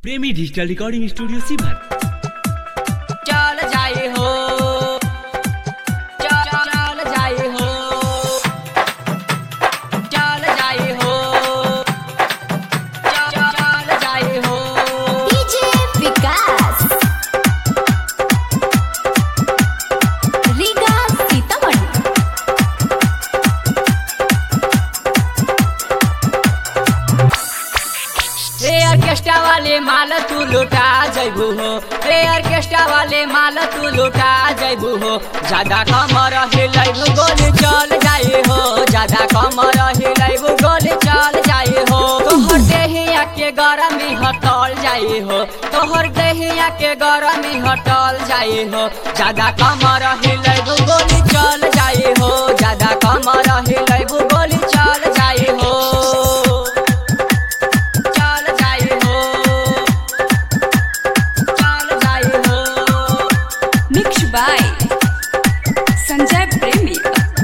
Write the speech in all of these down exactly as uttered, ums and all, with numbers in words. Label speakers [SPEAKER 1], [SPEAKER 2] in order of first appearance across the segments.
[SPEAKER 1] प्रेमी digital recording studio सीभर।
[SPEAKER 2] चल जाए हो चल चल जाए हो चल जाए हो चल चल जाए हो
[SPEAKER 3] डीजे विकास रीगा सीतामढ़ी।
[SPEAKER 2] रे ऑर्केस्ट्रा वाले माल तू लुटा जैबू हो रे ऑर्केस्ट्रा वाले माल तू लुटा जैबू हो ज्यादा कमर हिलाइबू गोली चल जाए हो ज्यादा कमर हिलाइबू गोली चल जाए हो तोहर देहिया के गरमी हटल जाए हो तोहर देहिया के गरमी हटल जाए हो ज्यादा कमर हिलाइबू गोली चल जाए हो ज्यादा कमर हिलाइबू गोली चल जाए हो
[SPEAKER 3] मिक्स बाय संजय प्रेमी।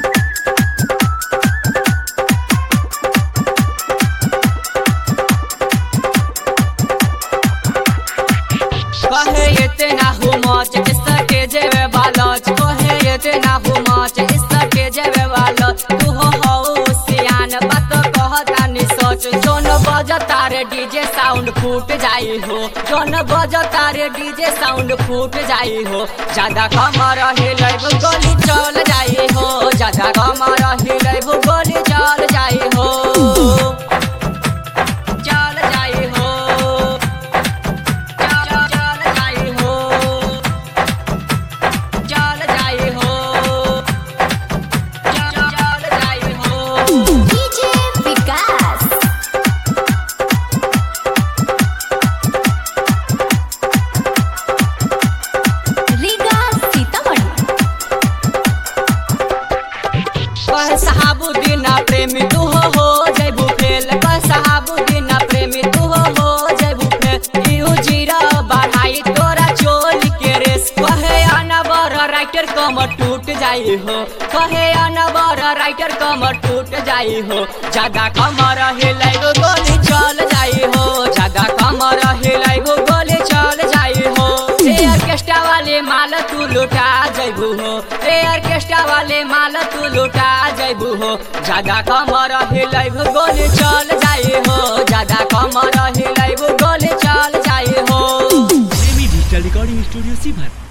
[SPEAKER 2] कहे इतना हो मच इसके जेवे बालच कहे इतना हो मच इसके जेवे बालच तू हो हो सियान बात कहता नि सोच जोन बजता रे डीजे साउंड फूट जाई हो जोन बजता रे डीजे साउंड फूट जाई हो ज्यादा कमर हिलाइबू गोली चल जाई हो ज्यादा कमर हिलाइबू गोली चल जाई हो चल जाई हो
[SPEAKER 3] डीजे विकास रीगा सीतामढ़ी।
[SPEAKER 2] कह सहाबुद्दीन प्रेमी तू हो हो जैबू फेल कह सहाबुद्दीन प्रेमी तू हो हो जैबू फेल यू जीरा बढ़ाई तोरा चोली के रेस कहे अनबर राइटर कमर टूट जाई हो कहे अनबर राइटर कमर टूट जाई हो ज्यादा कमर हिलाइबू गोली चल जाई हो ज्यादा कमर हिलाइबू गोली चल जाई हो रे ऑर्केस्ट्रा वाले माल तू लुटा जैबू हो रे ऑर्केस्ट्रा वाले माल तू लुटा जैबू हो ज्यादा कमर हिलाइबू गोली चल जाई हो ज्यादा कमर हिलाइबू गोली चल जाई हो।
[SPEAKER 1] प्रेमी डिजिटल रिकॉर्डिंग स्टूडियो सीभर।